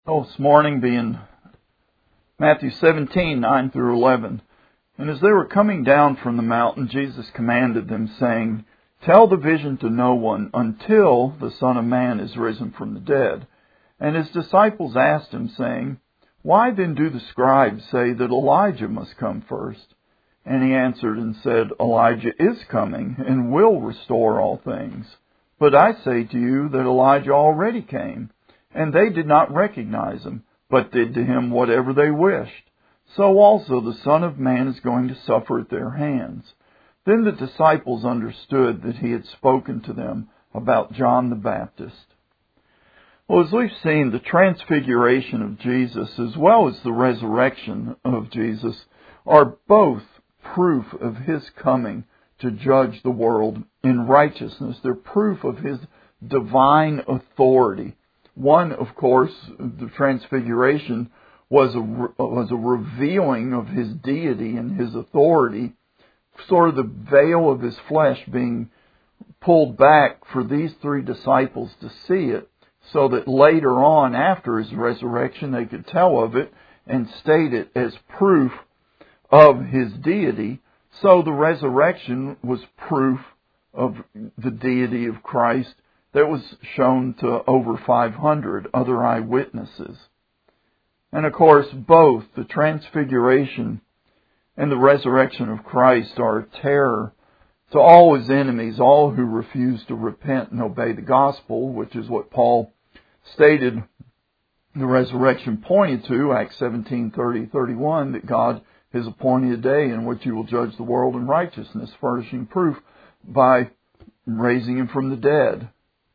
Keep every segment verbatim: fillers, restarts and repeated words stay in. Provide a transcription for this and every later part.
Oh, this morning being Matthew seventeen, nine through eleven. And as they were coming down from the mountain, Jesus commanded them, saying, "Tell the vision to no one until the Son of Man is risen from the dead." And his disciples asked him, saying, "Why then do the scribes say that Elijah must come first?" And he answered and said, "Elijah is coming and will restore all things. But I say to you that Elijah already came, and they did not recognize him, but did to him whatever they wished. So also the Son of Man is going to suffer at their hands." Then the disciples understood that he had spoken to them about John the Baptist. Well, as we've seen, the transfiguration of Jesus as well as the resurrection of Jesus are both proof of his coming to judge the world in righteousness. They're proof of his divine authority. One, of course, the transfiguration was a, was a revealing of his deity and his authority, sort of the veil of his flesh being pulled back for these three disciples to see it, so that later on, after his resurrection, they could tell of it and state it as proof of his deity. So the resurrection was proof of the deity of Christ that was shown to over five hundred other eyewitnesses. And of course, both the transfiguration and the resurrection of Christ are a terror to all his enemies, all who refuse to repent and obey the gospel, which is what Paul stated the resurrection pointed to, Acts seventeen, thirty, thirty-one, that God has appointed a day in which he will judge the world in righteousness, furnishing proof by raising him from the dead.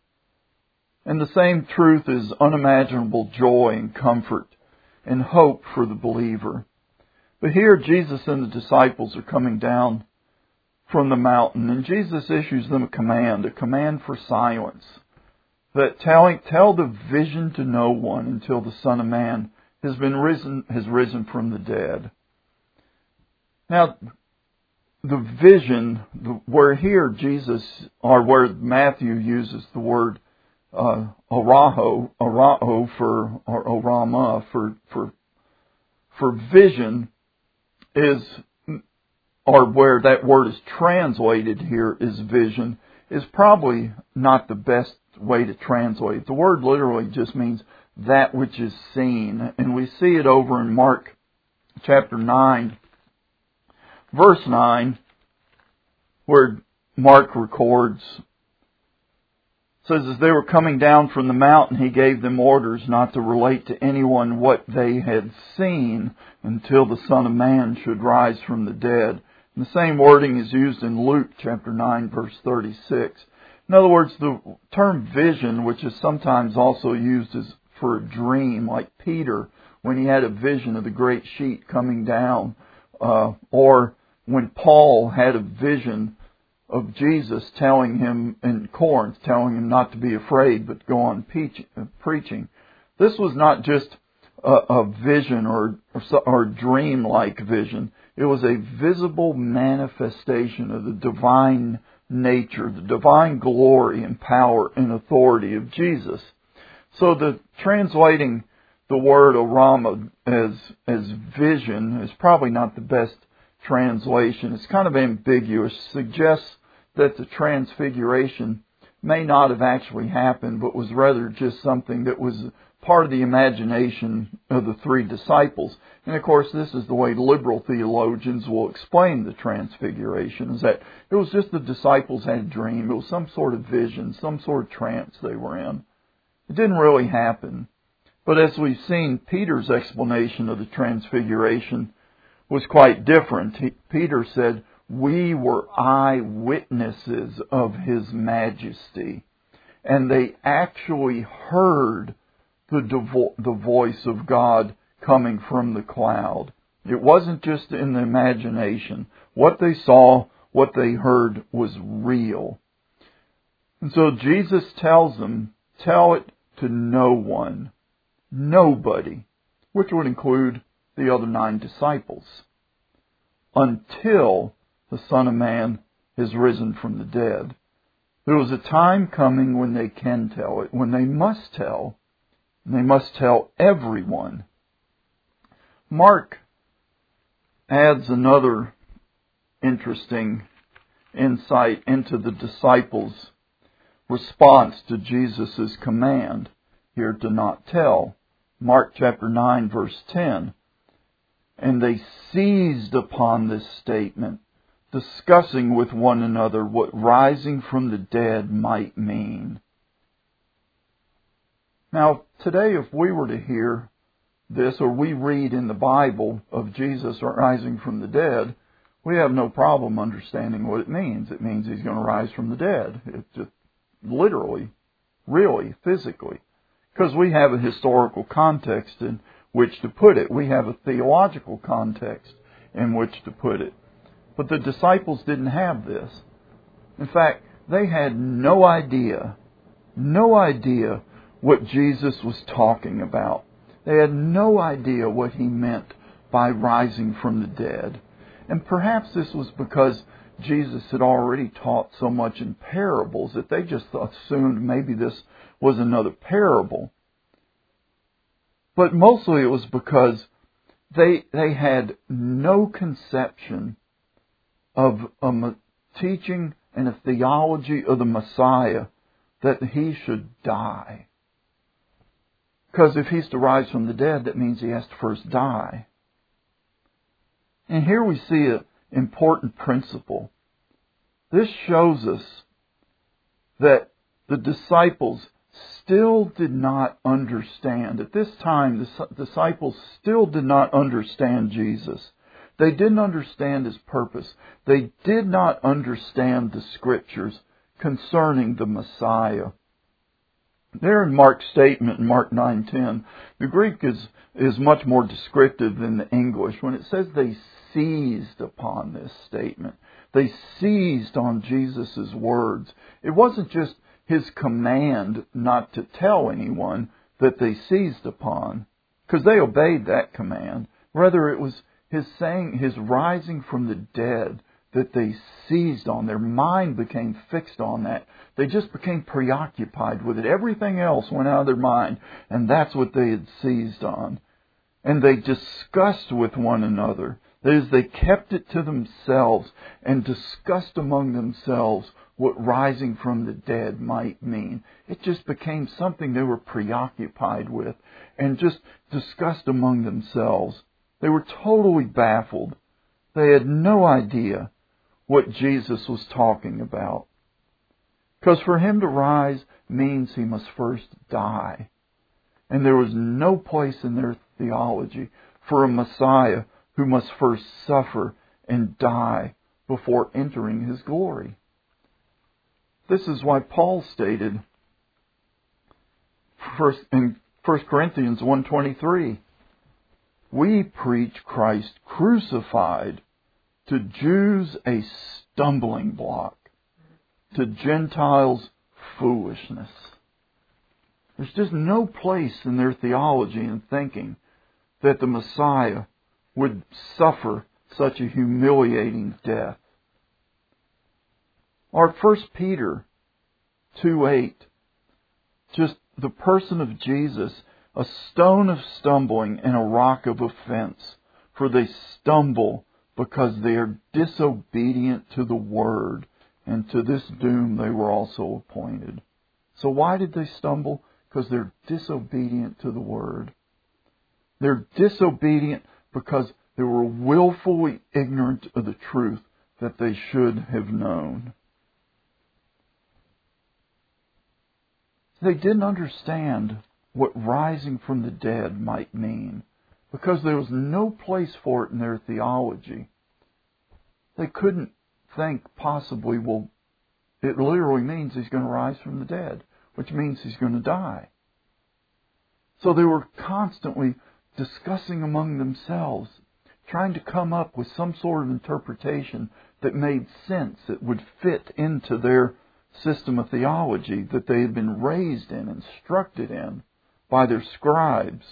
And the same truth is unimaginable joy and comfort and hope for the believer. But here Jesus and the disciples are coming down from the mountain, and Jesus issues them a command, a command for silence, that telling, tell the vision to no one until the Son of Man has been risen, has risen from the dead. Now, the vision, the, where here Jesus, or where Matthew uses the word uh, oraho, oraho for, or orama for, for, for vision, is, or where that word is translated here is vision, is probably not the best way to translate it. The word literally just means that which is seen. And we see it over in Mark chapter nine, verse nine, where Mark records, says, "As they were coming down from the mountain, he gave them orders not to relate to anyone what they had seen until the Son of Man should rise from the dead." And the same wording is used in Luke chapter nine, verse thirty-six. In other words, the term vision, which is sometimes also used as for a dream, like Peter, when he had a vision of the great sheet coming down, uh, or when Paul had a vision of Jesus telling him in Corinth, telling him not to be afraid, but go on peach, uh, preaching. This was not just a, a vision or, or, or dream-like vision. It was a visible manifestation of the divine nature, the divine glory and power and authority of Jesus. So the translating the word orama as as vision is probably not the best translation. It's kind of ambiguous. Suggests that the transfiguration may not have actually happened, but was rather just something that was part of the imagination of the three disciples. And of course, this is the way liberal theologians will explain the transfiguration, is that it was just the disciples had a dream. It was some sort of vision, some sort of trance they were in. It didn't really happen. But as we've seen, Peter's explanation of the transfiguration was quite different. He, Peter said, "We were eyewitnesses of His majesty." And they actually heard the, devo- the voice of God coming from the cloud. It wasn't just in the imagination. What they saw, what they heard was real. And so Jesus tells them, tell it to no one, nobody, which would include the other nine disciples, until the Son of Man is risen from the dead. There was a time coming when they can tell it, when they must tell, And they must tell everyone. Mark adds another interesting insight into the disciples' response to Jesus' command here to not tell. Mark chapter nine, verse ten. And they seized upon this statement, discussing with one another what rising from the dead might mean. Now, today, if we were to hear this, or we read in the Bible of Jesus rising from the dead, we have no problem understanding what it means. It means He's going to rise from the dead. It's just literally, really, physically. Because we have a historical context in which to put it. We have a theological context in which to put it. But the disciples didn't have this. In fact, they had no idea, no idea what Jesus was talking about. They had no idea what He meant by rising from the dead. And perhaps this was because Jesus had already taught so much in parables that they just assumed maybe this was another parable. But mostly it was because they they had no conception of a teaching and a theology of the Messiah that He should die. Because if He's to rise from the dead, that means He has to first die. And here we see an important principle. This shows us that the disciples still did not understand. At this time, the disciples still did not understand Jesus. They didn't understand His purpose. They did not understand the Scriptures concerning the Messiah. There in Mark's statement, in Mark nine ten, the Greek is, is much more descriptive than the English. When it says they seized upon this statement, they seized on Jesus' words. It wasn't just His command not to tell anyone that they seized upon, because they obeyed that command. Rather, it was His saying, His rising from the dead, that they seized on. Their mind became fixed on that. They just became preoccupied with it. Everything else went out of their mind, and that's what they had seized on. And they discussed with one another. That is, they kept it to themselves and discussed among themselves what rising from the dead might mean. It just became something they were preoccupied with and just discussed among themselves. They were totally baffled. They had no idea what Jesus was talking about. Because for Him to rise means He must first die. And there was no place in their theology for a Messiah who must first suffer and die before entering His glory. This is why Paul stated first in First Corinthians one twenty-three, we preach Christ crucified, to Jews a stumbling block, to Gentiles foolishness. There's just no place in their theology and thinking that the Messiah would suffer such a humiliating death. Or First Peter two eight, just the person of Jesus, a stone of stumbling and a rock of offense, for they stumble because they are disobedient to the word, and to this doom they were also appointed. So why did they stumble? Because they're disobedient to the word. They're disobedient because they were willfully ignorant of the truth that they should have known. They didn't understand what rising from the dead might mean, because there was no place for it in their theology. They couldn't think possibly, well, it literally means He's going to rise from the dead, which means He's going to die. So they were constantly discussing among themselves, trying to come up with some sort of interpretation that made sense, that would fit into their system of theology that they had been raised in, instructed in by their scribes.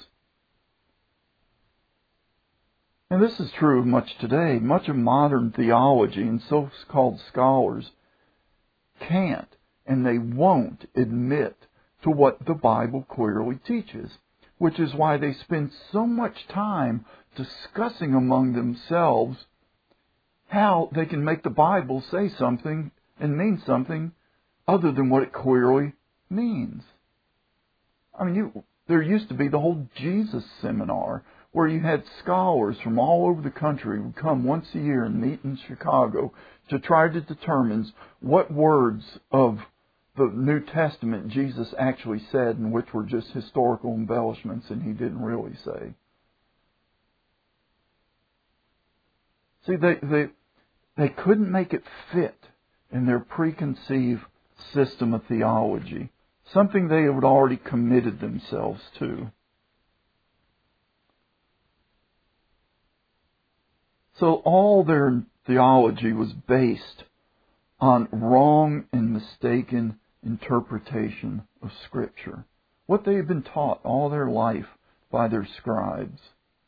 And this is true of much today. Much of modern theology and so-called scholars can't and they won't admit to what the Bible clearly teaches. which is why they spend so much time discussing among themselves how they can make the Bible say something and mean something other than what it clearly means. I mean, you, there used to be the whole Jesus seminar where you had scholars from all over the country who would come once a year and meet in Chicago to try to determine what words of the New Testament Jesus actually said and which were just historical embellishments and he didn't really say. See, they, they, they couldn't make it fit in their preconceived system of theology, something they had already committed themselves to. So all their theology was based on wrong and mistaken interpretation of Scripture, what they had been taught all their life by their scribes.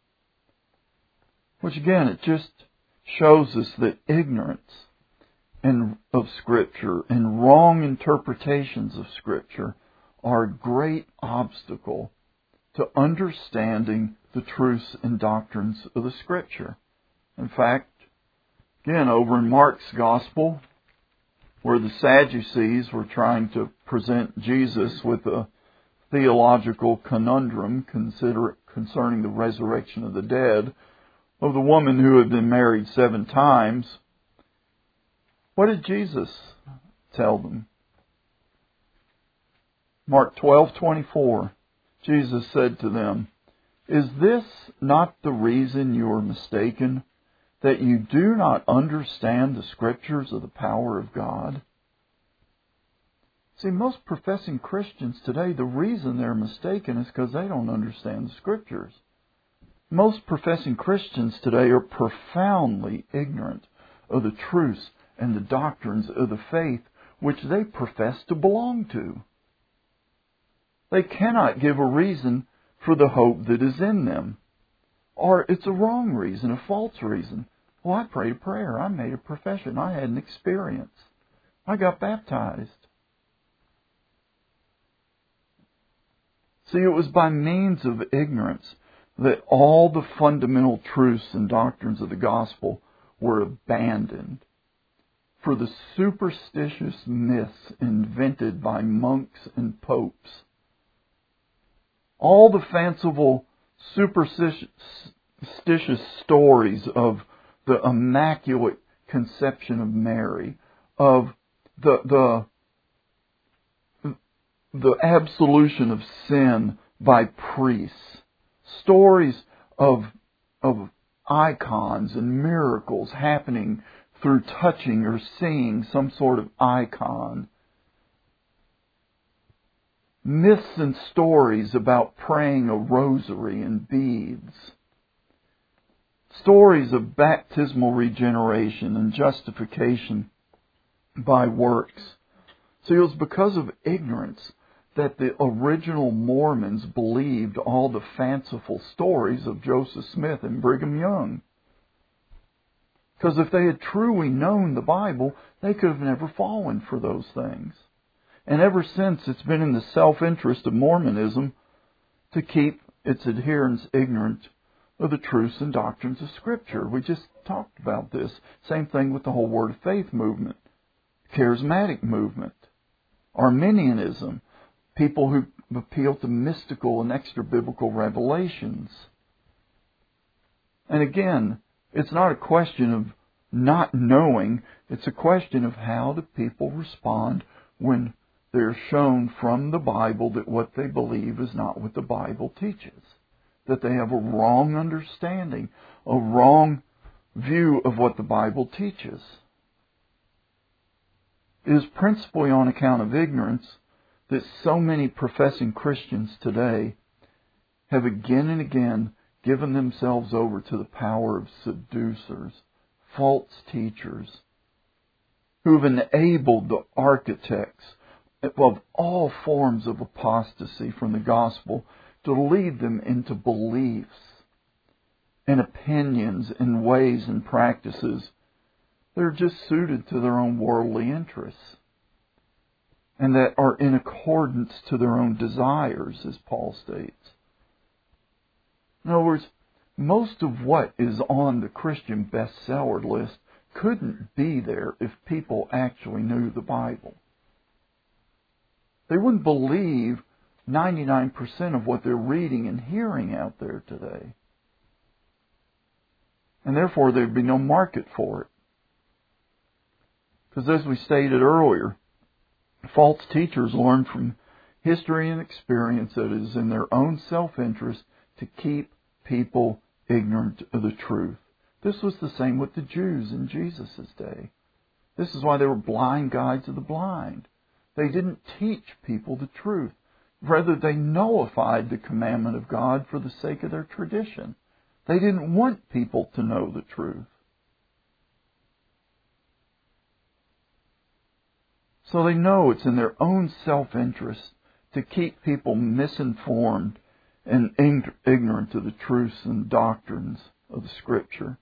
Which again, it just shows us that ignorance and of Scripture and wrong interpretations of Scripture are a great obstacle to understanding the truths and doctrines of the Scripture. In fact, again, over in Mark's Gospel, where the Sadducees were trying to present Jesus with a theological conundrum consider, concerning the resurrection of the dead, of the woman who had been married seven times, what did Jesus tell them? Mark twelve twenty-four, Jesus said to them, "Is this not the reason you are mistaken, that you do not understand the Scriptures of the power of God?" See, most professing Christians today, the reason they're mistaken is because they don't understand the Scriptures. Most professing Christians today are profoundly ignorant of the truths and the doctrines of the faith which they profess to belong to. They cannot give a reason for the hope that is in them. Or it's a wrong reason, a false reason. Well, I prayed a prayer. I made a profession. I had an experience. I got baptized. See, it was by means of ignorance that all the fundamental truths and doctrines of the gospel were abandoned for the superstitious myths invented by monks and popes. All the fanciful, superstitious stories of the Immaculate Conception of Mary, of the the the absolution of sin by priests, stories of of icons and miracles happening through touching or seeing some sort of icon. Myths and stories about praying a rosary and beads. Stories of baptismal regeneration and justification by works. See, it was because of ignorance that the original Mormons believed all the fanciful stories of Joseph Smith and Brigham Young. Because if they had truly known the Bible, they could have never fallen for those things. And ever since, it's been in the self-interest of Mormonism to keep its adherents ignorant of the truths and doctrines of Scripture. We just talked about this. Same thing with the whole Word of Faith movement, Charismatic movement, Arminianism, people who appeal to mystical and extra-biblical revelations. And again, it's not a question of not knowing. It's a question of how do people respond when they're shown from the Bible that what they believe is not what the Bible teaches. That they have a wrong understanding, a wrong view of what the Bible teaches. It is principally on account of ignorance that so many professing Christians today have again and again given themselves over to the power of seducers, false teachers, who've enabled the architects of all forms of apostasy from the gospel to lead them into beliefs and opinions and ways and practices that are just suited to their own worldly interests and that are in accordance to their own desires, as Paul states. In other words, most of what is on the Christian bestseller list couldn't be there if people actually knew the Bible. They wouldn't believe ninety-nine percent of what they're reading and hearing out there today. And therefore there'd be no market for it. Because as we stated earlier, false teachers learn from history and experience that it is in their own self-interest to keep people ignorant of the truth. This was the same with the Jews in Jesus' day. This is why they were blind guides of the blind. They didn't teach people the truth. Rather, they nullified the commandment of God for the sake of their tradition. They didn't want people to know the truth. So they know it's in their own self-interest to keep people misinformed and ignorant of the truths and doctrines of the Scripture.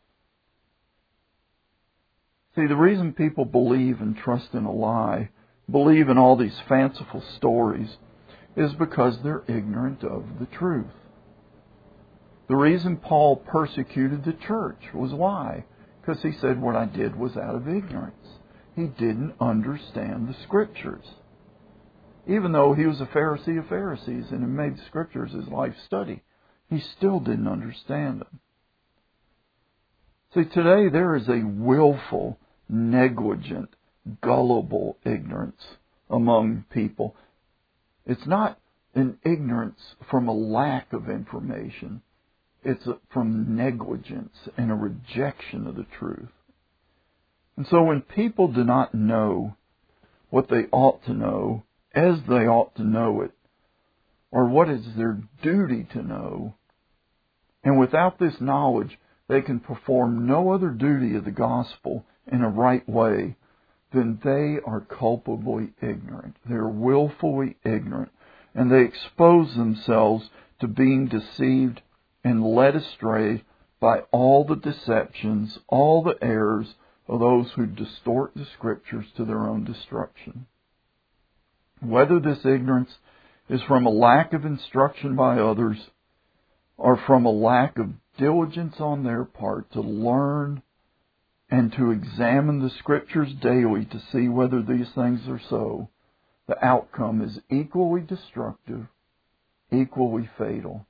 See, the reason people believe and trust in a lie, believe in all these fanciful stories, is because they're ignorant of the truth. The reason Paul persecuted the church was why? Because he said what I did was out of ignorance. He didn't understand the Scriptures. Even though he was a Pharisee of Pharisees and had made the Scriptures his life study, he still didn't understand them. See, today there is a willful, negligent, gullible ignorance among people. It's not an ignorance from a lack of information. It's from negligence and a rejection of the truth. And so when people do not know what they ought to know, as they ought to know it, or what is their duty to know, and without this knowledge, they can perform no other duty of the gospel in a right way, then they are culpably ignorant. They're willfully ignorant. And they expose themselves to being deceived and led astray by all the deceptions, all the errors of those who distort the Scriptures to their own destruction. Whether this ignorance is from a lack of instruction by others or from a lack of diligence on their part to learn and to examine the Scriptures daily to see whether these things are so, the outcome is equally destructive, equally fatal.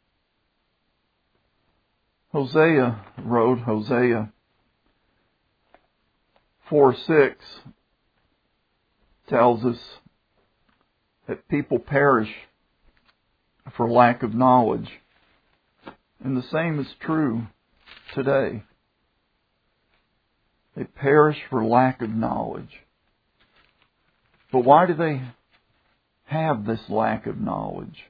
Hosea wrote, Hosea four six tells us that people perish for lack of knowledge. And the same is true today. They perish for lack of knowledge. But why do they have this lack of knowledge?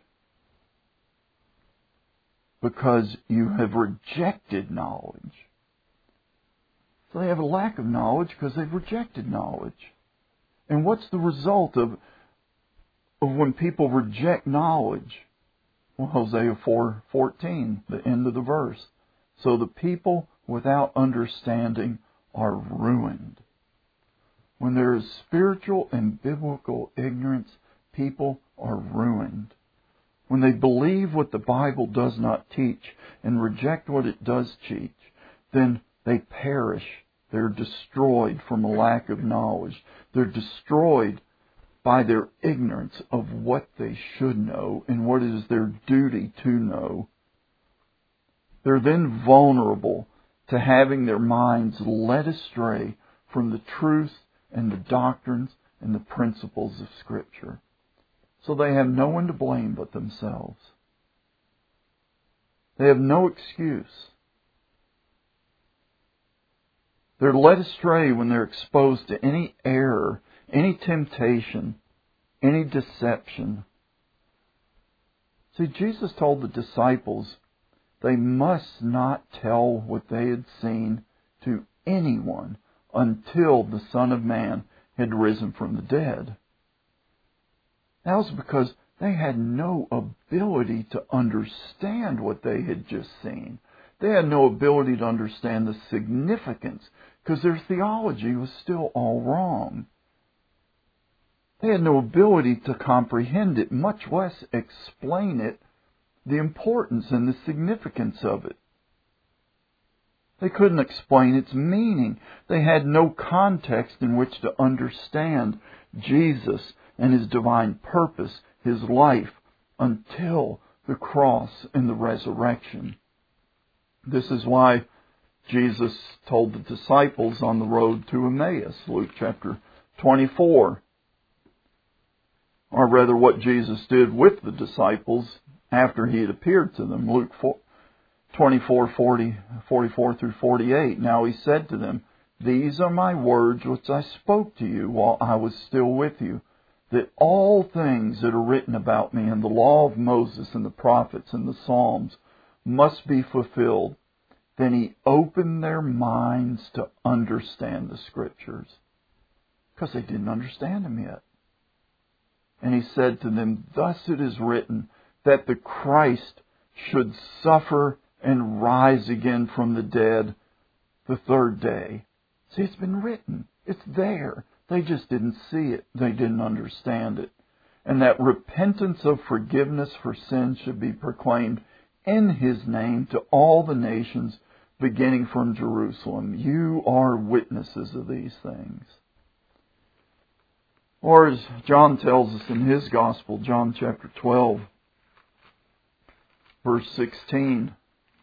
Because you have rejected knowledge. So they have a lack of knowledge because they've rejected knowledge. And what's the result of, of when people reject knowledge? Well, Hosea four fourteen, the end of the verse. So the people without understanding are ruined. When there is spiritual and biblical ignorance, people are ruined. When they believe what the Bible does not teach and reject what it does teach, then they perish. They're destroyed from a lack of knowledge. They're destroyed by their ignorance of what they should know and what it is their duty to know. They're then vulnerable to having their minds led astray from the truth and the doctrines and the principles of Scripture. So they have no one to blame but themselves. They have no excuse. They're led astray when they're exposed to any error, any temptation, any deception. See, Jesus told the disciples they must not tell what they had seen to anyone until the Son of Man had risen from the dead. That was because they had no ability to understand what they had just seen. They had no ability to understand the significance because their theology was still all wrong. They had no ability to comprehend it, much less explain it the importance and the significance of it. They couldn't explain its meaning. They had no context in which to understand Jesus and His divine purpose, His life, until the cross and the resurrection. This is why Jesus told the disciples on the road to Emmaus, Luke chapter twenty-four, or rather what Jesus did with the disciples after He had appeared to them, Luke twenty-four, forty, forty-four through forty-eight. Now He said to them, "These are my words which I spoke to you while I was still with you, that all things that are written about me in the law of Moses and the prophets and the Psalms must be fulfilled." Then He opened their minds to understand the Scriptures, because they didn't understand Him yet. And He said to them, "Thus it is written, that the Christ should suffer and rise again from the dead the third day." See, it's been written. It's there. They just didn't see it. They didn't understand it. And that repentance of forgiveness for sin should be proclaimed in His name to all the nations, beginning from Jerusalem. You are witnesses of these things. Or as John tells us in his Gospel, John chapter twelve, verse sixteen.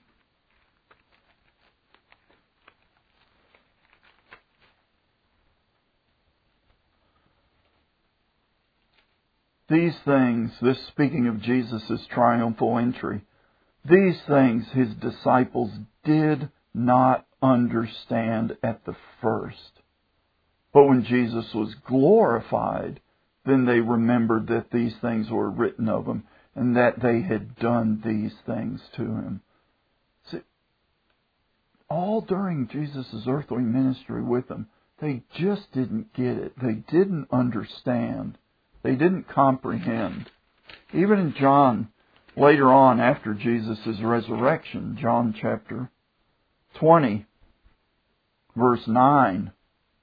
These things, this speaking of Jesus' triumphal entry, these things His disciples did not understand at the first. But when Jesus was glorified, then they remembered that these things were written of Him and that they had done these things to Him. See, all during Jesus' earthly ministry with them, they just didn't get it. They didn't understand. They didn't comprehend. Even in John, later on after Jesus' resurrection, John chapter twenty, verse nine.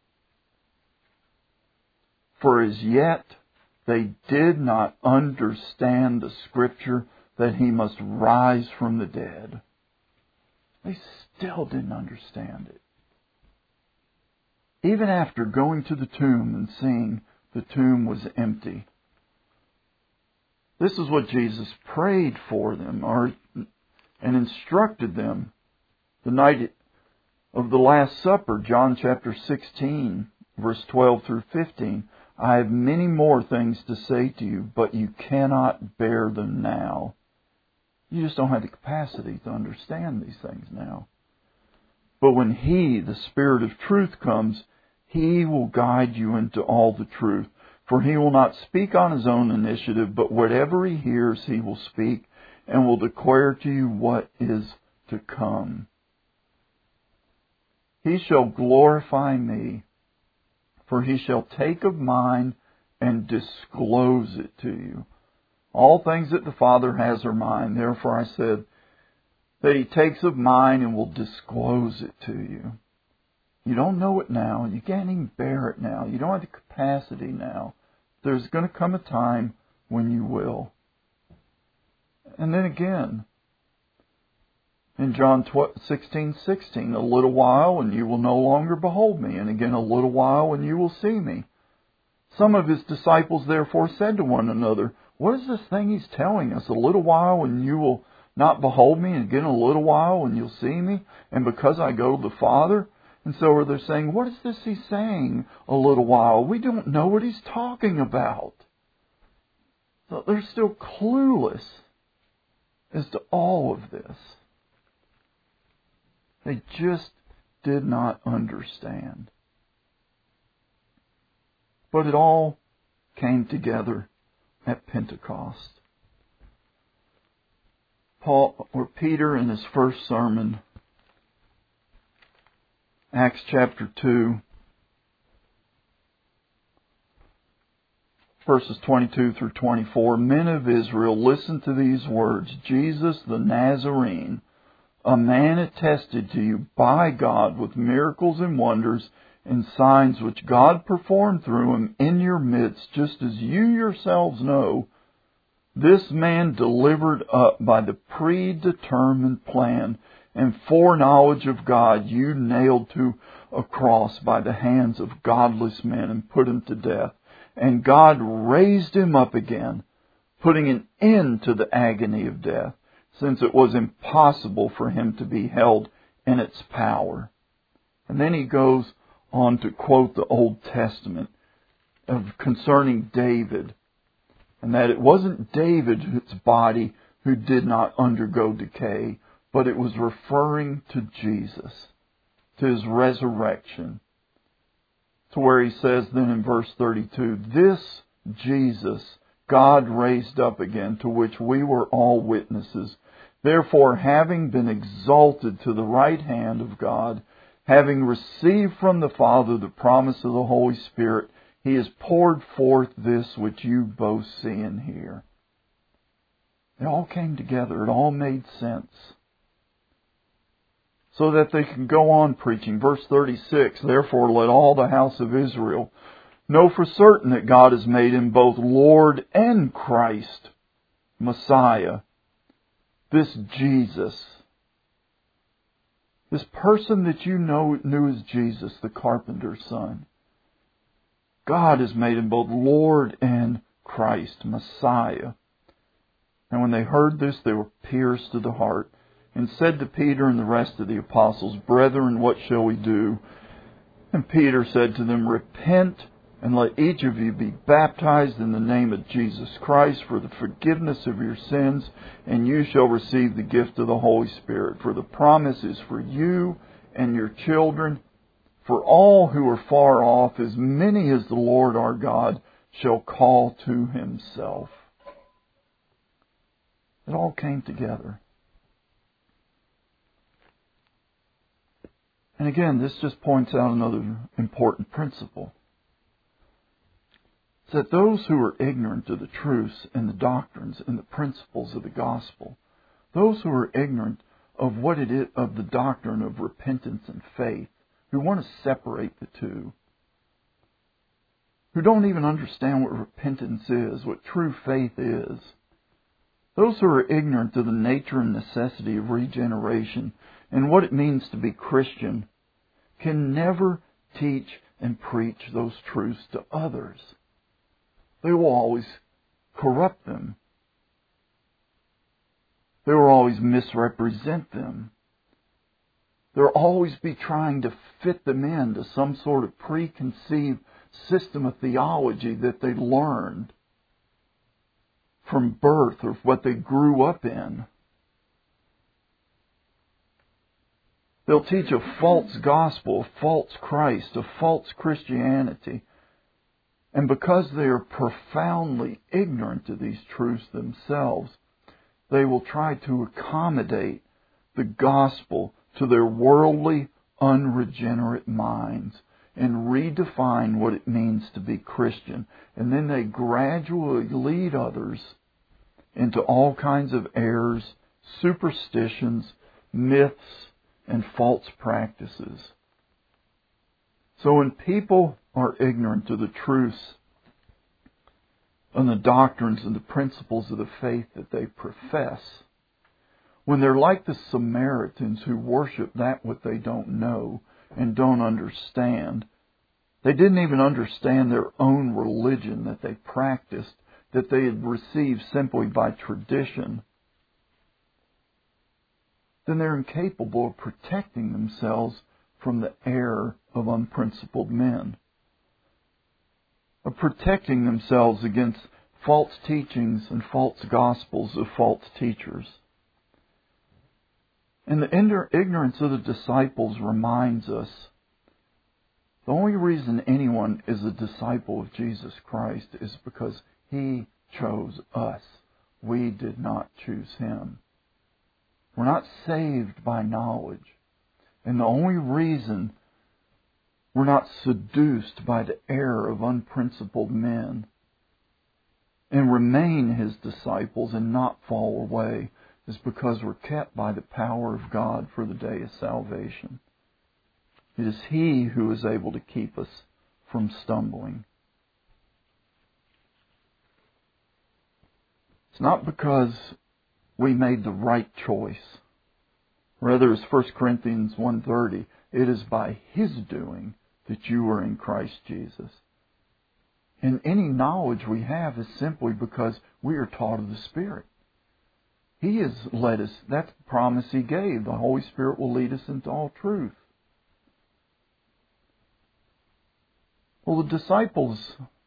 "For as yet they did not understand the Scripture that He must rise from the dead." They still didn't understand it. Even after going to the tomb and seeing the tomb was empty. This is what Jesus prayed for them or, and instructed them the night of the Last Supper, John chapter sixteen, verse twelve through fifteen. "I have many more things to say to you, but you cannot bear them now." You just don't have the capacity to understand these things now. "But when He, the Spirit of truth, comes, He will guide you into all the truth. For He will not speak on His own initiative, but whatever He hears He will speak, and will declare to you what is to come. He shall glorify me, for He shall take of mine and disclose it to you. All things that the Father has are mine. Therefore I said that He takes of mine and will disclose it to you." You don't know it now. You can't even bear it now. You don't have the capacity now. There's going to come a time when you will. And then again, in John sixteen sixteen, "A little while and you will no longer behold me, and again a little while and you will see me." Some of His disciples therefore said to one another, "What is this thing He's telling us? A little while and you will not behold me, and again a little while and you'll see me, and because I go to the Father?" And so they're saying, what is this He's saying, a little while? We don't know what He's talking about. So they're still clueless as to all of this. They just did not understand. But it all came together at Pentecost. Paul, or Peter, in his first sermon, Acts chapter two, verses twenty-two through twenty-four. "Men of Israel, listen to these words. Jesus the Nazarene, a man attested to you by God with miracles and wonders and signs which God performed through Him in your midst, just as you yourselves know. This man delivered up by the predetermined plan and foreknowledge of God, you nailed to a cross by the hands of godless men and put him to death. And God raised him up again, putting an end to the agony of death, since it was impossible for him to be held in its power. And then he goes on to quote the Old Testament of concerning David, and that it wasn't David's body who did not undergo decay, but it was referring to Jesus, to his resurrection. To where he says then in verse thirty-two, this Jesus God raised up again, to which we were all witnesses. Therefore, having been exalted to the right hand of God, having received from the Father the promise of the Holy Spirit, He has poured forth this which you both see and hear. It all came together. It all made sense. So that they can go on preaching. Verse thirty-six, therefore let all the house of Israel know for certain that God has made Him both Lord and Christ, Messiah. This Jesus, this person that you know knew as Jesus, the carpenter's son, God has made Him both Lord and Christ, Messiah. And when they heard this, they were pierced to the heart, and said to Peter and the rest of the apostles, Brethren, what shall we do? And Peter said to them, Repent, and let each of you be baptized in the name of Jesus Christ for the forgiveness of your sins, and you shall receive the gift of the Holy Spirit. For the promise is for you and your children, for all who are far off, as many as the Lord our God shall call to Himself. It all came together. And again, this just points out another important principle. It's that those who are ignorant of the truths and the doctrines and the principles of the gospel, those who are ignorant of what it is, of the doctrine of repentance and faith, who want to separate the two, who don't even understand what repentance is, what true faith is, those who are ignorant of the nature and necessity of regeneration and what it means to be Christian, can never teach and preach those truths to others. They will always corrupt them. They will always misrepresent them. They'll always be trying to fit them into some sort of preconceived system of theology that they learned from birth or what they grew up in. They'll teach a false gospel, a false Christ, a false Christianity. And because they are profoundly ignorant of these truths themselves, they will try to accommodate the gospel to their worldly, unregenerate minds and redefine what it means to be Christian. And then they gradually lead others into all kinds of errors, superstitions, myths, and false practices. So when people are ignorant of the truths and the doctrines and the principles of the faith that they profess, when they're like the Samaritans who worship that what they don't know and don't understand, they didn't even understand their own religion that they practiced, that they had received simply by tradition, then they're incapable of protecting themselves from the error of unprincipled men, of protecting themselves against false teachings and false gospels of false teachers. And the ignorance of the disciples reminds us the only reason anyone is a disciple of Jesus Christ is because He chose us. We did not choose Him. We're not saved by knowledge. And the only reason we're not seduced by the error of unprincipled men and remain His disciples and not fall away is because we're kept by the power of God for the day of salvation. It is He who is able to keep us from stumbling. It's not because we made the right choice. Rather, as First Corinthians one thirty, it is by His doing that you are in Christ Jesus. And any knowledge we have is simply because we are taught of the Spirit. He has led us. That's the promise He gave. The Holy Spirit will lead us into all truth. Well, the disciples,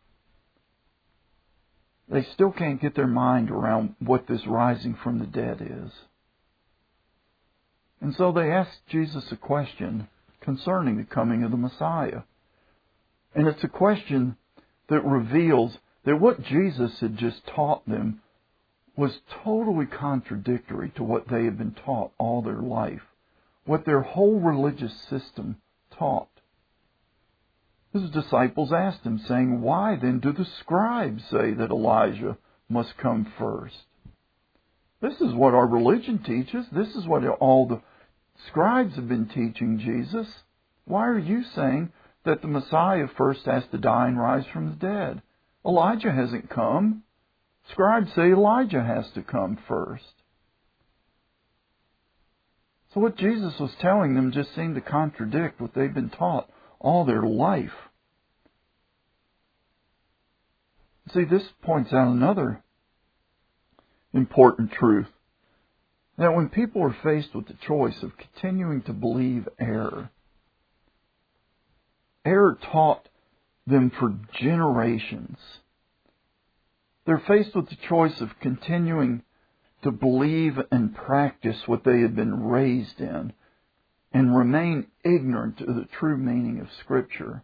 they still can't get their mind around what this rising from the dead is. And so they ask Jesus a question concerning the coming of the Messiah. And it's a question that reveals that what Jesus had just taught them was totally contradictory to what they had been taught all their life, what their whole religious system taught. His disciples asked Him, saying, "Why then do the scribes say that Elijah must come first?" This is what our religion teaches. This is what all the scribes have been teaching Jesus. Why are you saying that the Messiah first has to die and rise from the dead? Elijah hasn't come. Scribes say Elijah has to come first. So what Jesus was telling them just seemed to contradict what they've been taught all their life. See, this points out another important truth. That when people are faced with the choice of continuing to believe error, error taught them for generations. They're faced with the choice of continuing to believe and practice what they had been raised in and remain ignorant of the true meaning of Scripture,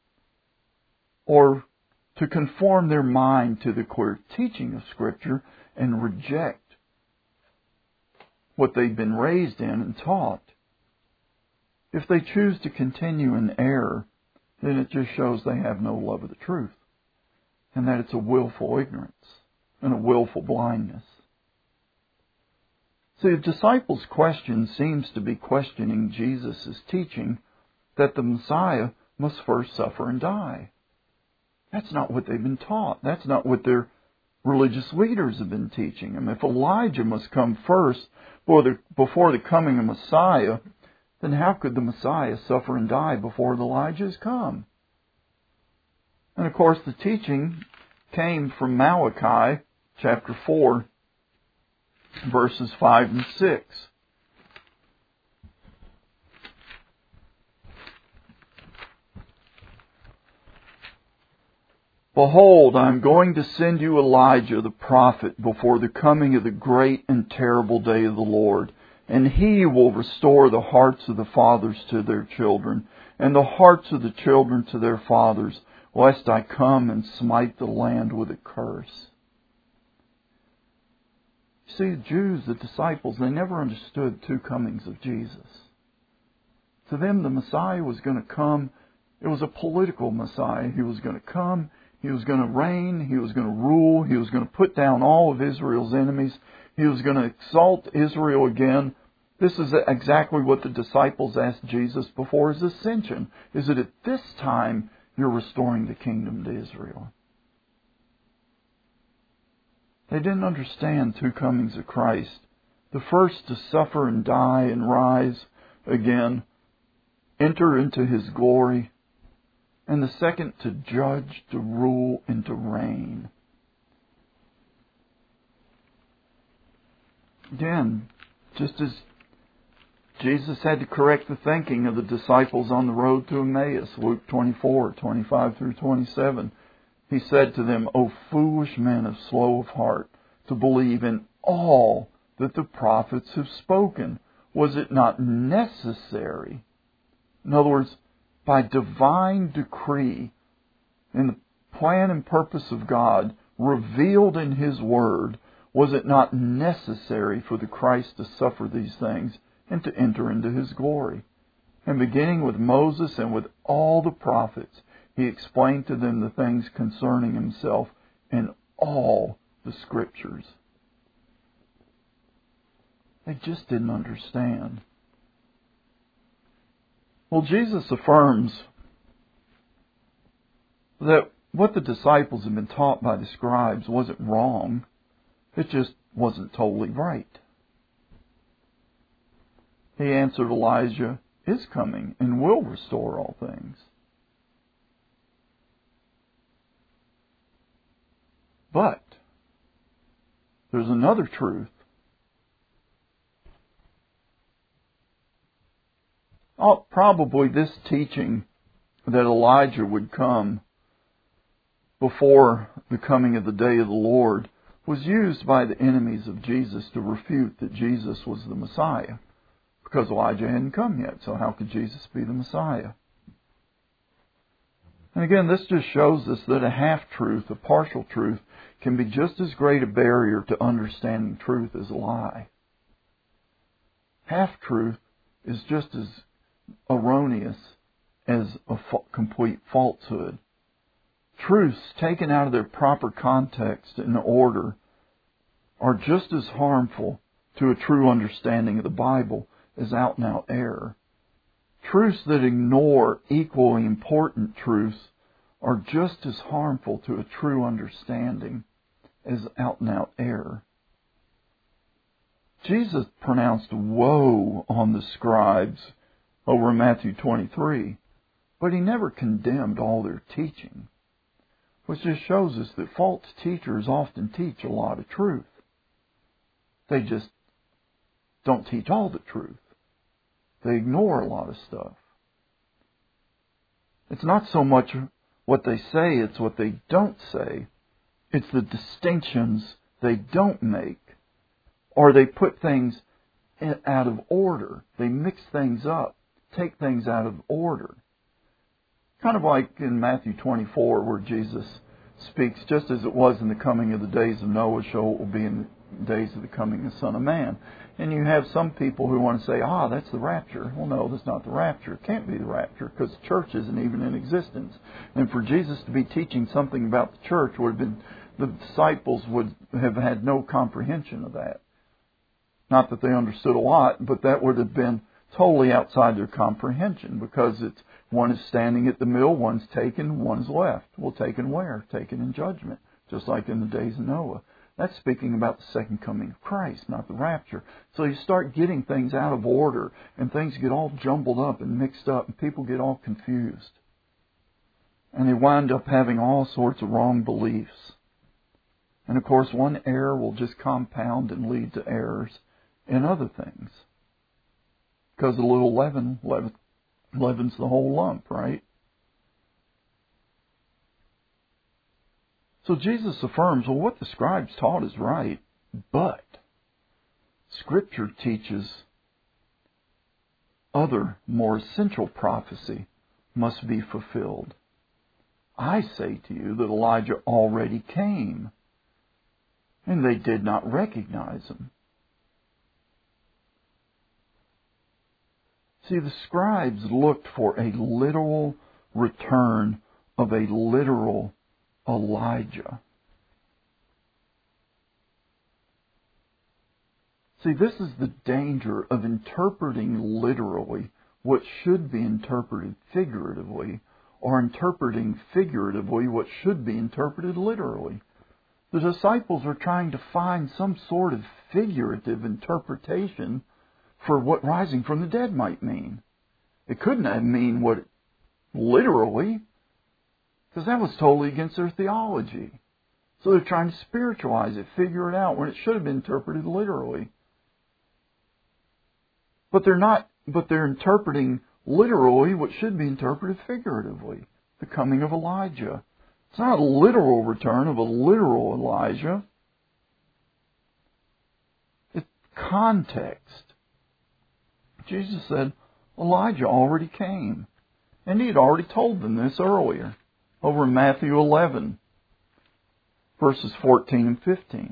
or to conform their mind to the clear teaching of Scripture and reject what they've been raised in and taught. If they choose to continue in error, then it just shows they have no love of the truth, and that it's a willful ignorance and a willful blindness. See, the disciples' question seems to be questioning Jesus' teaching that the Messiah must first suffer and die. That's not what they've been taught. That's not what their religious leaders have been teaching them. If Elijah must come first before the, before the coming of Messiah, then how could the Messiah suffer and die before Elijah has come? And of course, the teaching came from Malachi chapter four, verses five and six. Behold, I am going to send you Elijah the prophet before the coming of the great and terrible day of the Lord. And he will restore the hearts of the fathers to their children, and the hearts of the children to their fathers, lest I come and smite the land with a curse. See, the Jews, the disciples, they never understood two comings of Jesus. To them, the Messiah was going to come. It was a political Messiah. He was going to come. He was going to reign. He was going to rule. He was going to put down all of Israel's enemies. He was going to exalt Israel again. This is exactly what the disciples asked Jesus before His ascension. Is it at this time you're restoring the kingdom to Israel? They didn't understand two comings of Christ. The first to suffer and die and rise again, enter into His glory. And the second to judge, to rule, and to reign. Again, just as Jesus had to correct the thinking of the disciples on the road to Emmaus, Luke twenty-four, twenty-five through twenty-seven, He said to them, O foolish men of slow of heart, to believe in all that the prophets have spoken. Was it not necessary? In other words, by divine decree, in the plan and purpose of God, revealed in His Word, was it not necessary for the Christ to suffer these things and to enter into His glory? And beginning with Moses and with all the prophets, He explained to them the things concerning Himself in all the Scriptures. They just didn't understand. Well, Jesus affirms that what the disciples had been taught by the scribes wasn't wrong. It just wasn't totally right. He answered, Elijah is coming and will restore all things. But there's another truth. Oh, probably this teaching that Elijah would come before the coming of the day of the Lord was used by the enemies of Jesus to refute that Jesus was the Messiah. Because Elijah hadn't come yet, so how could Jesus be the Messiah? And again, this just shows us that a half-truth, a partial truth, can be just as great a barrier to understanding truth as a lie. Half-truth is just as erroneous as a fa- complete falsehood. Truths taken out of their proper context and order are just as harmful to a true understanding of the Bible as out-and-out error. Truths that ignore equally important truths are just as harmful to a true understanding as out-and-out error. Jesus pronounced woe on the scribes over in Matthew twenty-three, but He never condemned all their teaching, which just shows us that false teachers often teach a lot of truth. They just don't teach all the truth. They ignore a lot of stuff. It's not so much what they say, it's what they don't say. It's the distinctions they don't make. Or they put things out of order. They mix things up, take things out of order. Kind of like in Matthew twenty-four, where Jesus speaks, just as it was in the coming of the days of Noah, so it will be in the days of the coming of the Son of Man. And you have some people who want to say, ah, that's the rapture. Well, no, that's not the rapture. It can't be the rapture because the church isn't even in existence. And for Jesus to be teaching something about the church would have been, the disciples would have had no comprehension of that. Not that they understood a lot, but that would have been totally outside their comprehension, because it's one is standing at the mill, one's taken, one's left. Well, taken where? Taken in judgment, just like in the days of Noah. That's speaking about the second coming of Christ, not the rapture. So you start getting things out of order, and things get all jumbled up and mixed up, and people get all confused. And they wind up having all sorts of wrong beliefs. And of course, one error will just compound and lead to errors in other things. Because a little leaven leavens the whole lump, right? So Jesus affirms, well, what the scribes taught is right, but Scripture teaches other, more essential prophecy must be fulfilled. I say to you that Elijah already came, and they did not recognize him. See, the scribes looked for a literal return of a literal Elijah. See, this is the danger of interpreting literally what should be interpreted figuratively, or interpreting figuratively what should be interpreted literally. The disciples are trying to find some sort of figurative interpretation for what rising from the dead might mean. It couldn't have mean what it, literally, because that was totally against their theology. So they're trying to spiritualize it, figure it out, when it should have been interpreted literally. But they're not, but they're interpreting literally what should be interpreted figuratively. The coming of Elijah. It's not a literal return of a literal Elijah. It's context. Jesus said Elijah already came. And he had already told them this earlier. Over in Matthew eleven, verses fourteen and fifteen.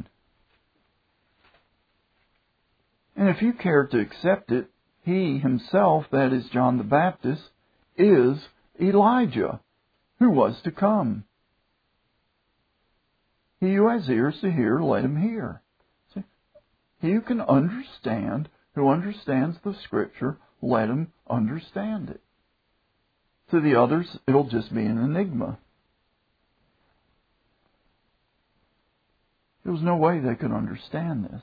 And if you care to accept it, he himself, that is John the Baptist, is Elijah, who was to come. He who has ears to hear, let him hear. See? He who can understand, who understands the Scripture, let him understand it. To the others, it'll just be an enigma. There was no way they could understand this.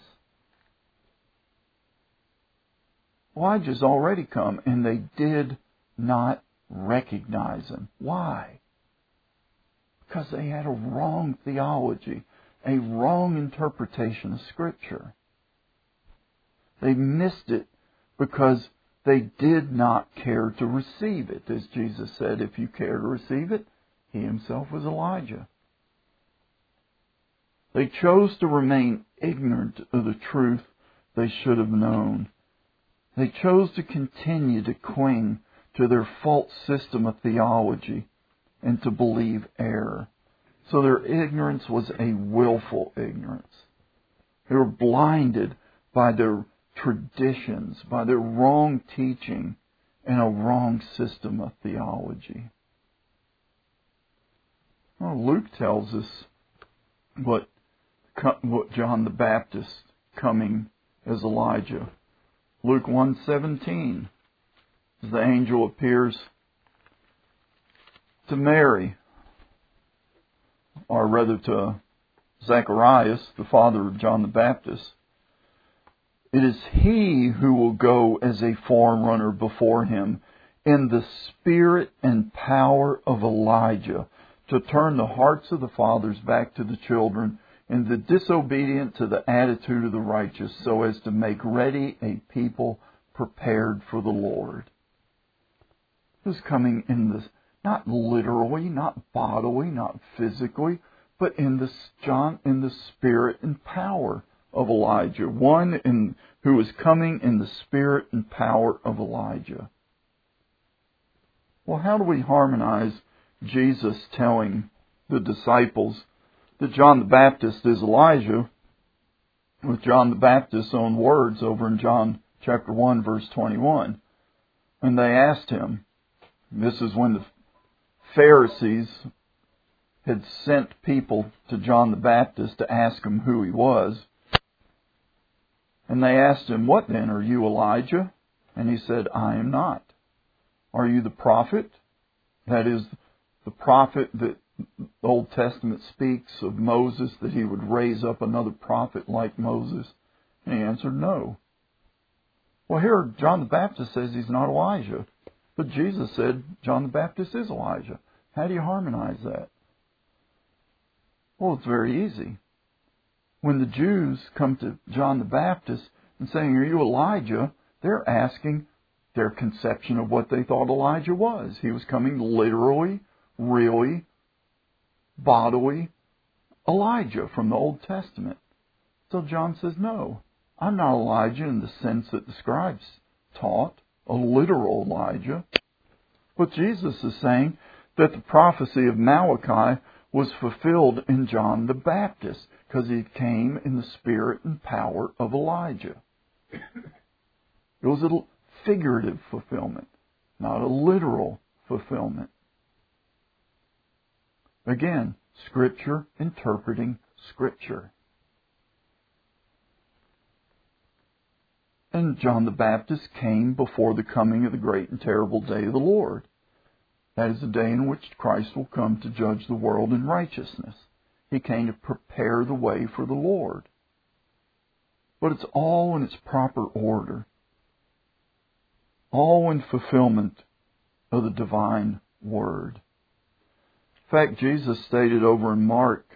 Elijah's already come, and they did not recognize him. Why? Because they had a wrong theology, a wrong interpretation of Scripture. They missed it because they did not care to receive it. As Jesus said, if you care to receive it, He Himself was Elijah. They chose to remain ignorant of the truth they should have known. They chose to continue to cling to their false system of theology and to believe error. So their ignorance was a willful ignorance. They were blinded by their traditions, by their wrong teaching and a wrong system of theology. Well, Luke tells us what, what John the Baptist coming as Elijah. Luke one seventeen, as the angel appears to Mary, or rather to Zacharias, the father of John the Baptist. It is he who will go as a forerunner before him in the spirit and power of Elijah, to turn the hearts of the fathers back to the children and the disobedient to the attitude of the righteous, so as to make ready a people prepared for the Lord. Who's coming in this, not literally, not bodily, not physically, but in the John, in the spirit and power of Elijah. One in, who is coming in the spirit and power of Elijah. Well, how do we harmonize Jesus telling the disciples that John the Baptist is Elijah with John the Baptist's own words over in John chapter one, verse twenty-one? And they asked him, this is when the Pharisees had sent people to John the Baptist to ask him who he was. And they asked him, what then? Are you Elijah? And he said, I am not. Are you the prophet? That is, the prophet that the Old Testament speaks of Moses, that he would raise up another prophet like Moses. And he answered, no. Well, here John the Baptist says he's not Elijah. But Jesus said John the Baptist is Elijah. How do you harmonize that? Well, it's very easy. When the Jews come to John the Baptist and saying, are you Elijah? They're asking their conception of what they thought Elijah was. He was coming literally, really, bodily Elijah from the Old Testament. So John says, no, I'm not Elijah in the sense that the scribes taught, a literal Elijah. But Jesus is saying that the prophecy of Malachi was fulfilled in John the Baptist because he came in the spirit and power of Elijah. It was a figurative fulfillment, not a literal fulfillment. Again, Scripture interpreting Scripture. And John the Baptist came before the coming of the great and terrible day of the Lord. That is the day in which Christ will come to judge the world in righteousness. He came to prepare the way for the Lord. But it's all in its proper order. All in fulfillment of the divine Word. In fact, Jesus stated over in Mark,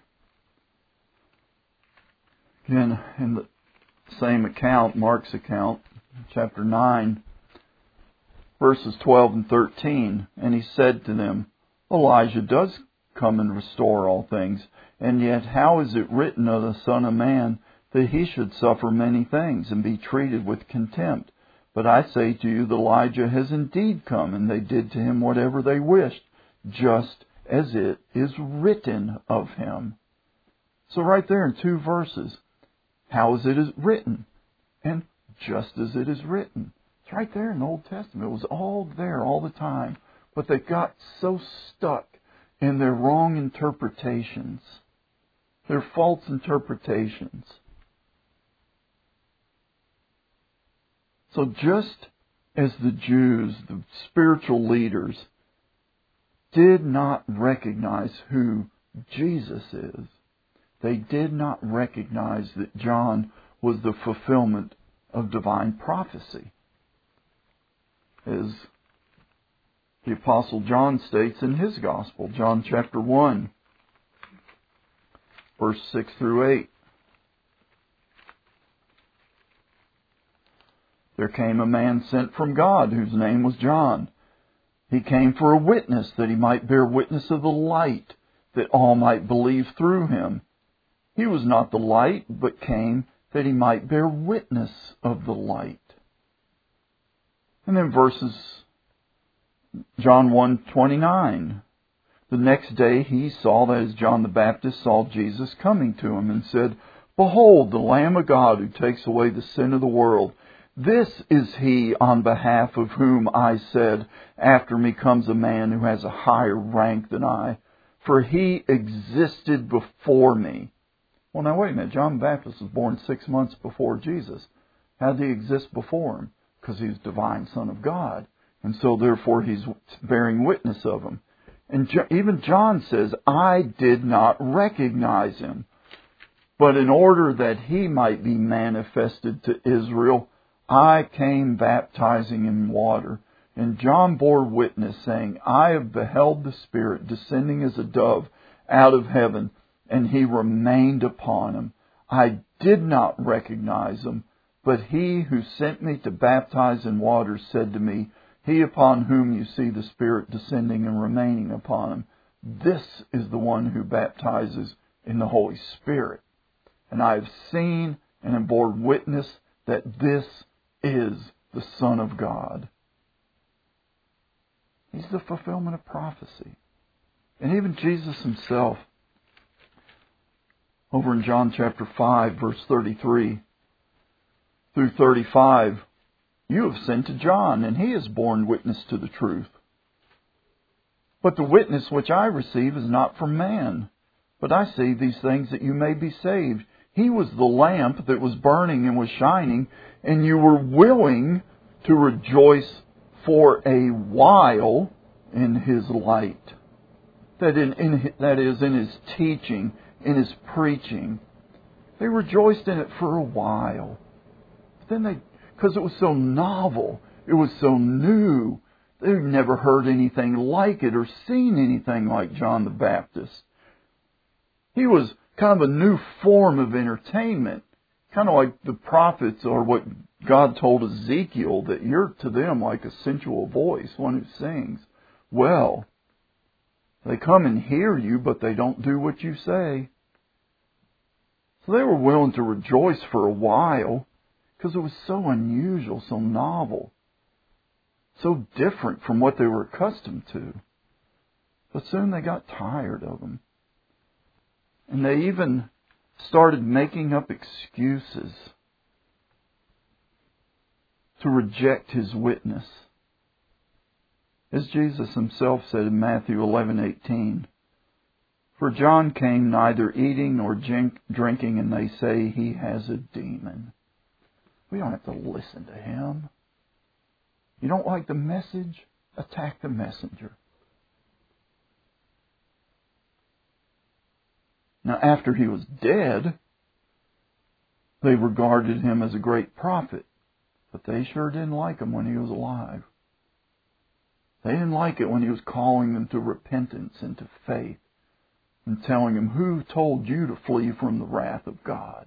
again in the same account, Mark's account, chapter nine, verses twelve and thirteen, and he said to them, Elijah does come and restore all things, and yet how is it written of the Son of Man that he should suffer many things and be treated with contempt? But I say to you that Elijah has indeed come, and they did to him whatever they wished, just as it is written of him. So right there in two verses, how is it is written? And just as it is written. It's right there in the Old Testament. It was all there all the time. But they got so stuck in their wrong interpretations, their false interpretations. So just as the Jews, the spiritual leaders, did not recognize who Jesus is, They did not recognize that John was the fulfillment of divine prophecy. As the Apostle John states in his Gospel, John chapter one, verse six through eight. There came a man sent from God, whose name was John. He came for a witness, that he might bear witness of the light, that all might believe through him. He was not the light, but came that he might bear witness of the light. And then verses John one twenty-nine. The next day he saw, that is, John the Baptist saw Jesus coming to him, and said, Behold, the Lamb of God, who takes away the sin of the world. This is he on behalf of whom I said, After me comes a man who has a higher rank than I, for he existed before me. Well, now wait a minute. John the Baptist was born six months before Jesus. How did he exist before him? Because he's the divine Son of God. And so therefore he's bearing witness of him. And even John says, I did not recognize him. But in order that he might be manifested to Israel, I came baptizing in water. And John bore witness, saying, I have beheld the Spirit descending as a dove out of heaven, and he remained upon him. I did not recognize him, but he who sent me to baptize in water said to me, He upon whom you see the Spirit descending and remaining upon him, this is the one who baptizes in the Holy Spirit. And I have seen and have borne witness that this is the Son of God. He's the fulfillment of prophecy. And even Jesus himself, over in John chapter five, verse thirty-three through thirty-five, you have sent to John, and he has borne witness to the truth. But the witness which I receive is not from man, but I say these things that you may be saved. He was the lamp that was burning and was shining, and you were willing to rejoice for a while in his light. That, in, in, that is, in his teaching, in his preaching. They rejoiced in it for a while. But then they, because it was so novel, it was so new, they'd never heard anything like it or seen anything like John the Baptist. He was kind of a new form of entertainment, kind of like the prophets, or what God told Ezekiel, that you're to them like a sensual voice, one who sings. Well, they come and hear you, but they don't do what you say. So they were willing to rejoice for a while, because it was so unusual, so novel, so different from what they were accustomed to. But soon they got tired of him. And they even started making up excuses to reject his witness. As Jesus himself said in Matthew eleven eighteen, For John came neither eating nor drinking, and they say he has a demon. We don't have to listen to him. You don't like the message? Attack the messenger. Now, after he was dead, they regarded him as a great prophet. But they sure didn't like him when he was alive. They didn't like it when he was calling them to repentance and to faith and telling them, who told you to flee from the wrath of God?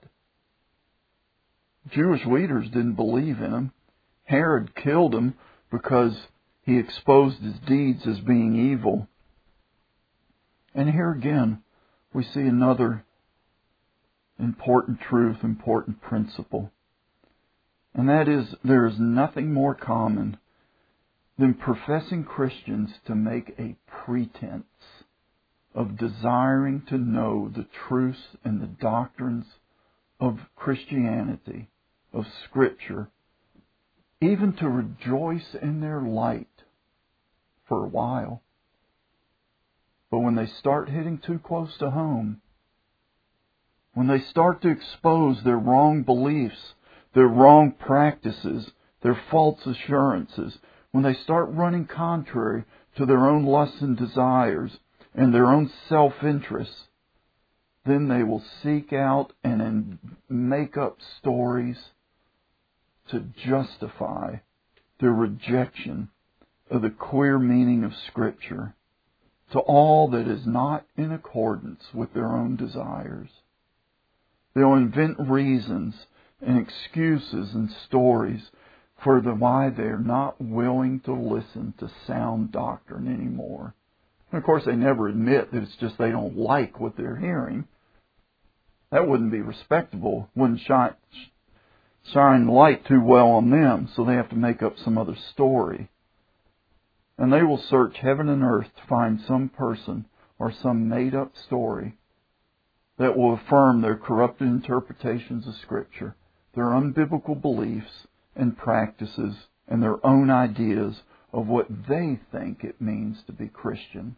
Jewish leaders didn't believe in him. Herod killed him because he exposed his deeds as being evil. And here again, we see another important truth, important principle. And that is, there is nothing more common than professing Christians to make a pretense of desiring to know the truths and the doctrines of Christianity, of Scripture, even to rejoice in their light for a while. But when they start hitting too close to home, when they start to expose their wrong beliefs, their wrong practices, their false assurances, when they start running contrary to their own lusts and desires and their own self-interests, then they will seek out and make up stories to justify their rejection of the clear meaning of Scripture to all that is not in accordance with their own desires. They'll invent reasons and excuses and stories for the why they're not willing to listen to sound doctrine anymore. And of course, they never admit that it's just they don't like what they're hearing. That wouldn't be respectable. Wouldn't shine, shine light too well on them, so they have to make up some other story. And they will search heaven and earth to find some person or some made-up story that will affirm their corrupted interpretations of Scripture, their unbiblical beliefs and practices, and their own ideas of what they think it means to be Christian.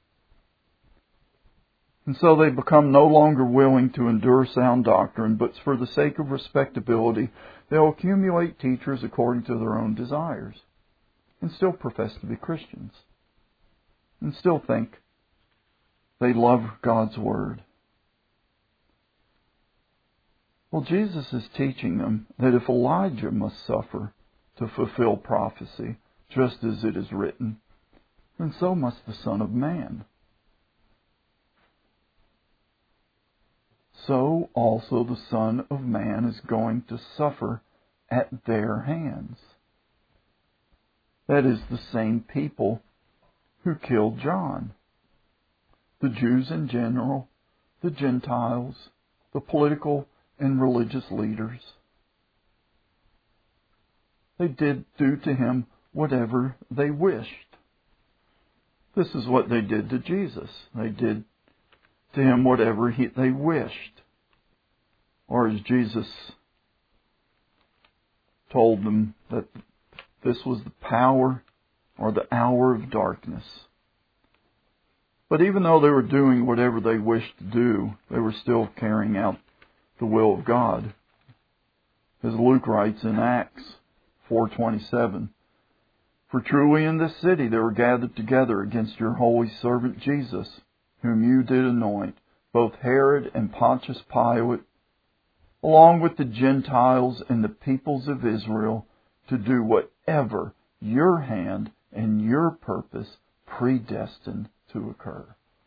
And so they become no longer willing to endure sound doctrine, but for the sake of respectability, they'll accumulate teachers according to their own desires, and still profess to be Christians, and still think they love God's Word. Well, Jesus is teaching them that if Elijah must suffer to fulfill prophecy, just as it is written, then so must the Son of Man. So also the Son of Man is going to suffer at their hands. That is, the same people who killed John. The Jews in general, the Gentiles, the political and religious leaders. They did do to him whatever they wished. This is what they did to Jesus. They did to him whatever he, they wished. Or as Jesus told them, that this was the power or the hour of darkness. But even though they were doing whatever they wished to do, they were still carrying out the will of God. As Luke writes in Acts four twenty-seven, "For truly in this city they were gathered together against your holy servant Jesus, whom you did anoint, both Herod and Pontius Pilate, along with the Gentiles and the peoples of Israel, to do whatever your hand and your purpose predestined to occur."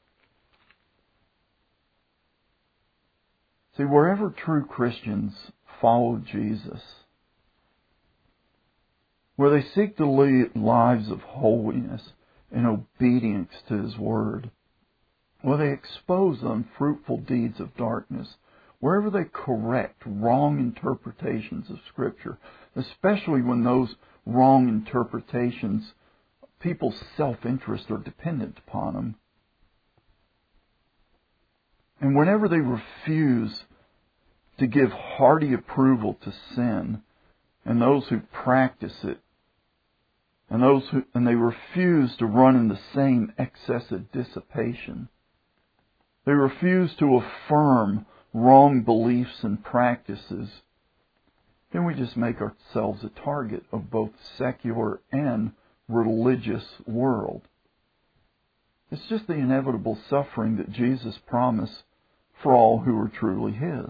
See, wherever true Christians follow Jesus, where they seek to lead lives of holiness and obedience to His Word, where they expose the unfruitful deeds of darkness, wherever they correct wrong interpretations of Scripture, especially when those wrong interpretations, people's self-interest are dependent upon them, and whenever they refuse to give hearty approval to sin and those who practice it, and those who and they refuse to run in the same excess of dissipation, they refuse to affirm wrong beliefs and practices, then we just make ourselves a target of both secular and religious world. It's just the inevitable suffering that Jesus promised for all who are truly His.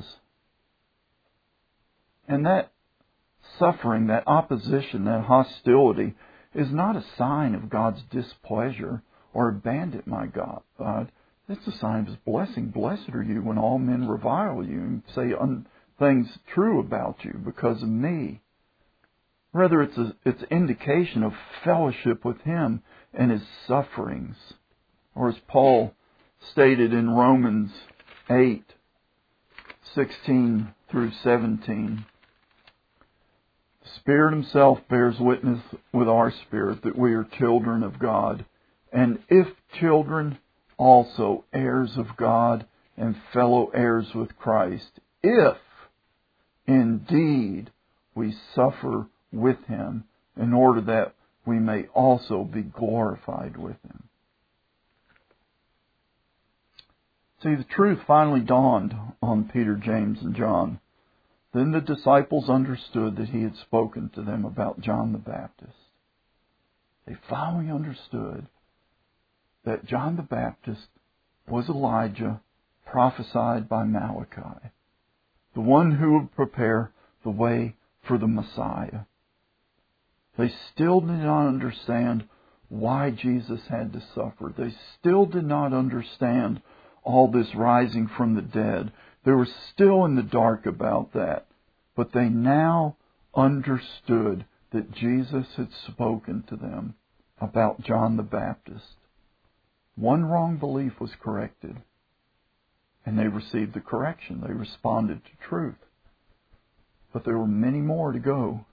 And that suffering, that opposition, that hostility is not a sign of God's displeasure or abandon my God. It's a sign of His blessing. Blessed are you when all men revile you and say un- things true about you because of me. Rather, it's a, it's indication of fellowship with Him and His sufferings. Or as Paul stated in Romans eight, sixteen through seventeen, "The Spirit Himself bears witness with our spirit that we are children of God, and if children, also heirs of God and fellow heirs with Christ, if indeed we suffer with Him, in order that we may also be glorified with Him." See, the truth finally dawned on Peter, James, and John. Then the disciples understood that He had spoken to them about John the Baptist. They finally understood that John the Baptist was Elijah prophesied by Malachi, the one who would prepare the way for the Messiah. They still did not understand why Jesus had to suffer. They still did not understand all this rising from the dead. They were still in the dark about that. But they now understood that Jesus had spoken to them about John the Baptist. One wrong belief was corrected, and they received the correction. They responded to truth. But there were many more to go.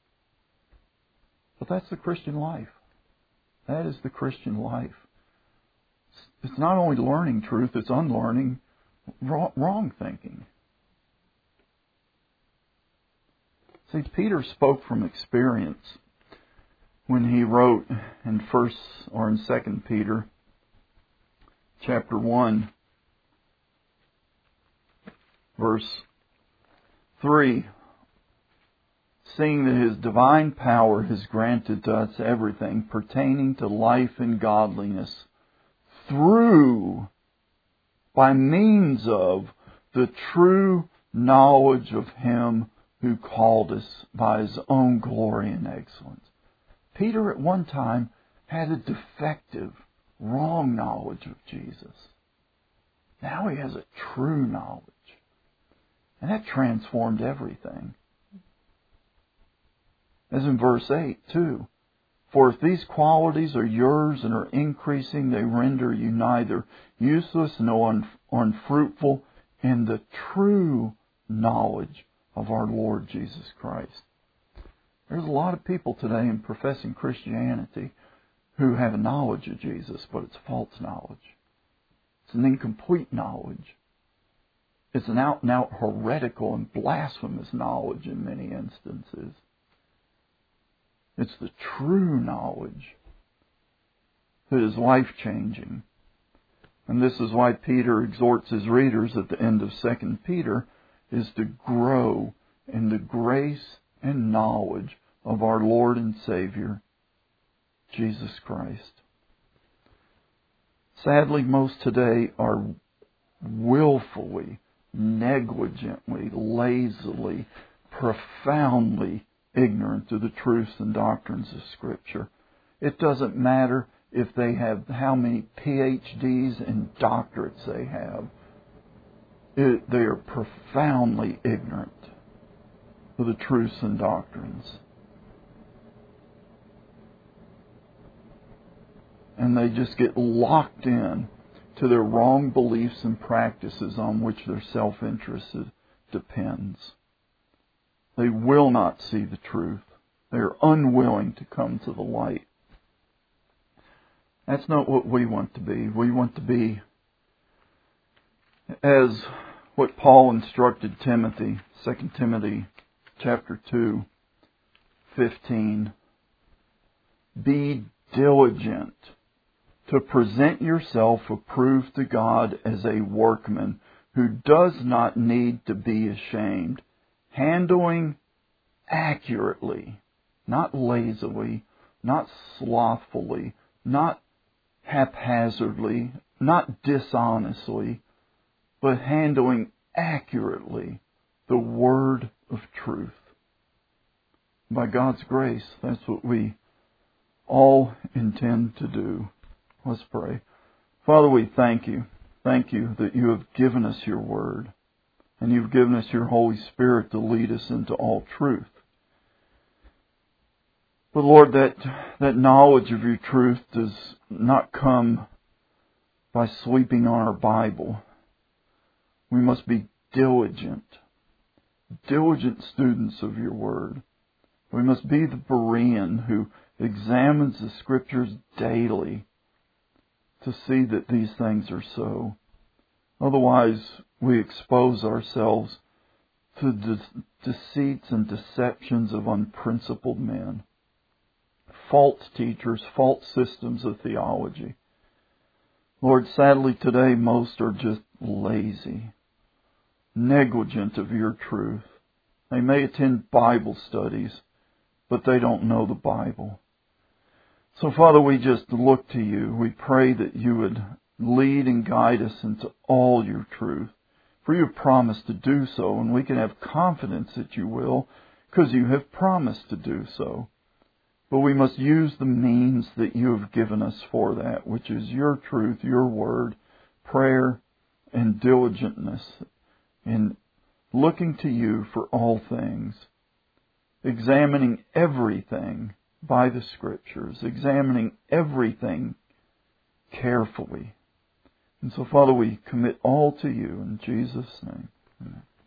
But that's the Christian life. That is the Christian life. It's not only learning truth, it's unlearning wrong thinking. See, Peter spoke from experience when he wrote in First or in Second Peter, chapter one, verse three. Seeing that His divine power has granted to us everything pertaining to life and godliness through, by means of, the true knowledge of Him who called us by His own glory and excellence. Peter at one time had a defective, wrong knowledge of Jesus. Now he has a true knowledge. And that transformed everything. As in verse eight, too. For if these qualities are yours and are increasing, they render you neither useless nor un- unfruitful in the true knowledge of our Lord Jesus Christ. There's a lot of people today in professing Christianity who have a knowledge of Jesus, but it's false knowledge. It's an incomplete knowledge. It's an out-and-out heretical and blasphemous knowledge in many instances. It's the true knowledge that is life-changing. And this is why Peter exhorts his readers at the end of Second Peter is to grow in the grace and knowledge of our Lord and Savior, Jesus Christ. Sadly, most today are willfully, negligently, lazily, profoundly ignorant of the truths and doctrines of Scripture. It doesn't matter if they have how many P H Ds and doctorates they have. It, they are profoundly ignorant of the truths and doctrines. And they just get locked in to their wrong beliefs and practices on which their self-interest depends. They will not see the truth. They are unwilling to come to the light. That's not what we want to be. We want to be as what Paul instructed Timothy, Second Timothy chapter two, fifteen. Be diligent to present yourself approved to God as a workman who does not need to be ashamed, handling accurately, not lazily, not slothfully, not haphazardly, not dishonestly, but handling accurately the word of truth. By God's grace, that's what we all intend to do. Let's pray. Father, we thank you. Thank you that you have given us your word, and you've given us your Holy Spirit to lead us into all truth. But Lord, that, that knowledge of your truth does not come by sleeping on our Bible. We must be diligent, diligent students of your word. We must be the Berean who examines the Scriptures daily to see that these things are so. Otherwise, we expose ourselves to de- deceits and deceptions of unprincipled men, false teachers, false systems of theology. Lord, sadly today most are just lazy, negligent of your truth. They may attend Bible studies, but they don't know the Bible. So, Father, we just look to you. We pray that you would lead and guide us into all your truth. For you have promised to do so, and we can have confidence that you will, because you have promised to do so. But we must use the means that you have given us for that, which is your truth, your word, prayer, and diligentness in looking to you for all things, examining everything by the Scriptures, examining everything carefully. And so, Father, we commit all to you in Jesus' name. Amen.